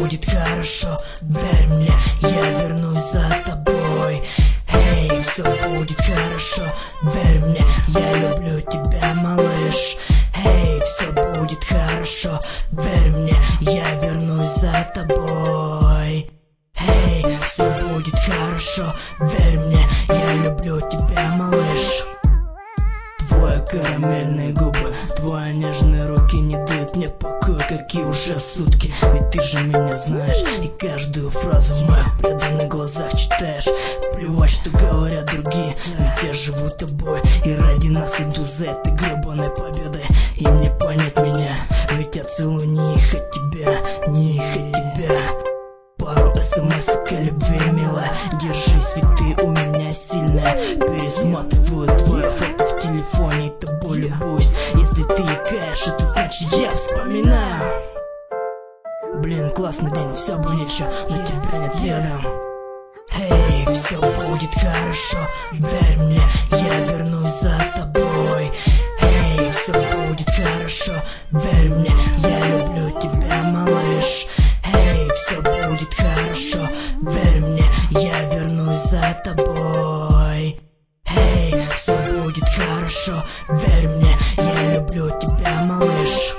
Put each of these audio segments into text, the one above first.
будет хорошо, верь мне, я вернусь за тобой. Эй, все будет хорошо, верь мне, я люблю тебя, малыш. Эй, все будет хорошо, верь мне, я вернусь за тобой. Эй, все будет хорошо, верь мне, я люблю тебя, малыш. Твои карамельные губы, твои нежные руки не дают мне покоя, какие уже сутки. Ведь ты же меня знаешь, и каждую фразу в моих преданных глазах читаешь. Плевать, что говорят другие, ведь я живу тобой, и ради нас иду за этой гребаной победой. И мне понять меня, ведь я целую не их от тебя, не их от тебя. Пару смс-ок о любви, милая, держись, ведь ты у меня сильная. Пересматриваю твое фото в телефоне, и тобой любуюсь. Если ты икаешь, это значит я вспоминаю. Блин, классный день, все будет чё, но тебя нет рядом. Эй, все будет хорошо, верь мне, я вернусь за тобой. Эй, все будет хорошо, верь мне, я люблю тебя, малыш. Эй, все будет хорошо, верь мне, я вернусь за тобой. Эй, все будет хорошо, верь мне, я люблю тебя, малыш.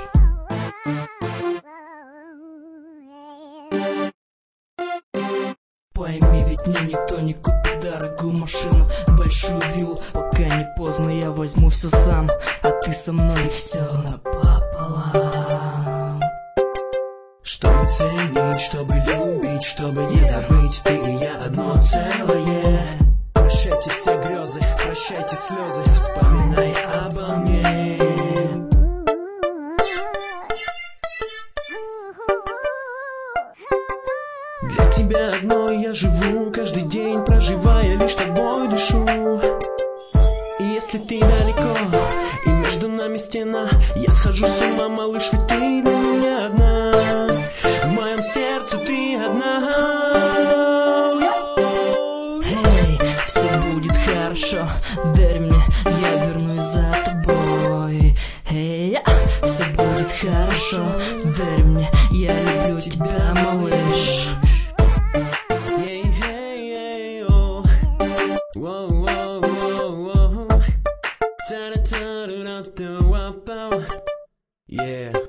Пойми, ведь мне никто не купит дорогую машину, большую виллу. Пока не поздно, я возьму все сам, а ты со мной, и все напополам. Чтобы ценить, чтобы любить, чтобы не забыть, ты и я одно целое. Прощайте все грезы, прощайте слезы, вспоминай обо мне. Для тебя одной я живу, каждый день проживая, лишь тобой дышу. И если ты далеко, и между нами стена, я схожу с ума, малыш, ведь ты для меня одна. В моем сердце ты одна. Эй, все будет хорошо, верь мне, я вернусь за тобой. Эй, все будет хорошо, верь мне, я люблю тебя, малыш. Yeah.